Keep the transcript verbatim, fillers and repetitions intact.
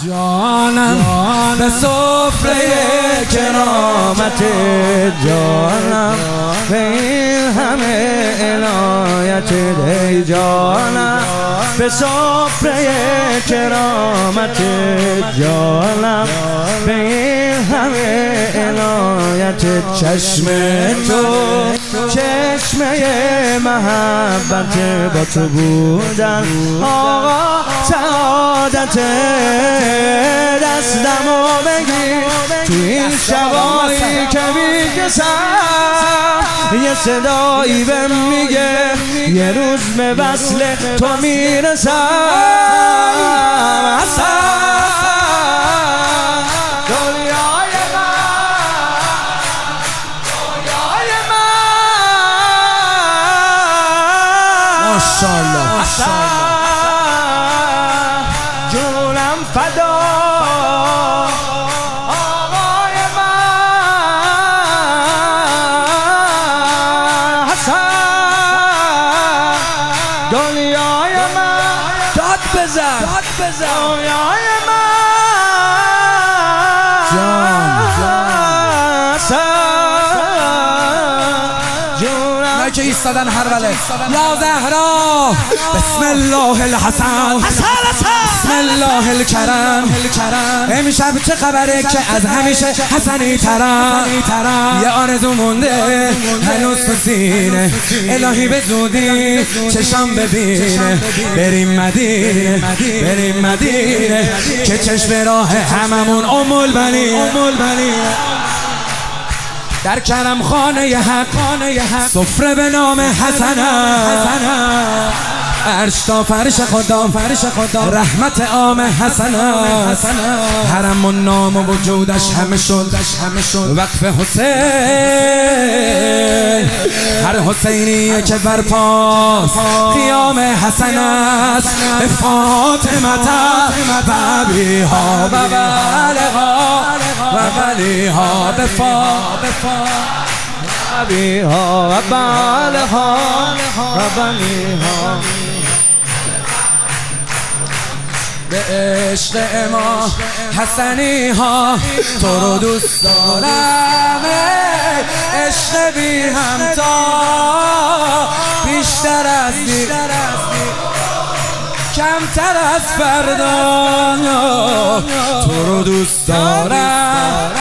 جانم به سفره کرامت جانم به این همه عنایت ای جانم به سفره کرامت جانم به این همه عنایت چشم تو چشمه محبت با تو بودن آقا سعادت دستمو بگیر تو این شبایی که بیکسم یه صدایی بهم میگه یه روز به وصل تو میرسم حسن دنیای من دنیای من ماشاءالله جونم فدا آقای من حسن دنیای من داد بزن داد بزن دنیای من جان جونم که ایستادن هر وله یا زهرا بسم الله الحسن بسم الله الکرم امشب چه خبره که از همیشه حسنی ترم یه آرزو مونده هنوز تو سینه الهی به زودی چشم ببینه بریم مدینه بریم مدینه که چشم راه هممون ام البنین در کرم خانه حق سفره به نام حسن عرش تا فرش خدا فرش خدا رحمت عام حسن حرم و نام و وجودش همه شد وقف حسین هر حسینی که برپاس قیام حسن است به فاطمت و ابیها و بلها و ولیها به ابیها و بلها و ولیها به عشق ما حسنی ها تو رو دوست دارم عشق بی همتا بیشتر از دی کمتر از فردا تو رو دوست دارم.